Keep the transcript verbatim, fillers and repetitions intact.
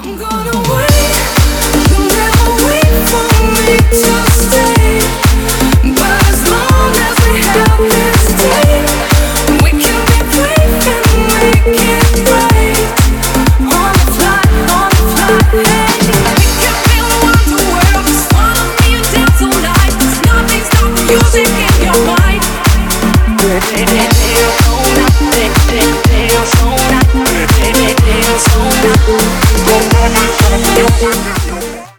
I'm gonna wait. You'll never wait for me to stay. But as long as we have this day, we can be brave and make it right. On the fly, on the fly, hey. We can feel the wonder world. Just follow me and dance all night. There's nothing stop the music in your mind. Dance all night.